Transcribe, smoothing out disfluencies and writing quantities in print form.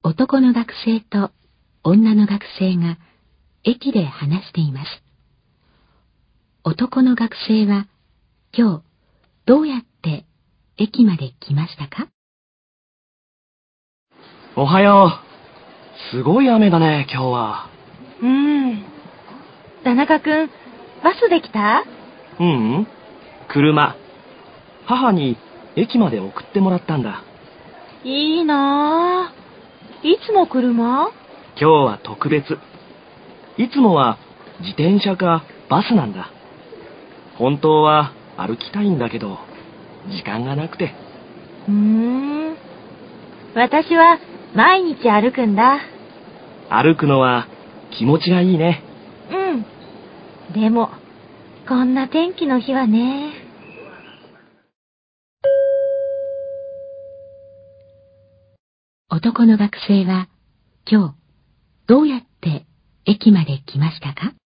男の学生と女の学生が駅で話しています。男の学生は今日どうやって駅まで来ましたか？ おはよう。すごい雨だね、今日は。 田中くん、バスで来た？ 車。母に駅まで送ってもらったんだ。 いいなぁ。いつも車？ 今日は特別。いつもは自転車かバスなんだ。本当は歩きたいんだけど、時間がなくて。 私は毎日歩くんだ。 歩くのは気持ちがいいね。 でも、こんな天気の日はね。 男の学生は今日どうやって駅まで来ましたか？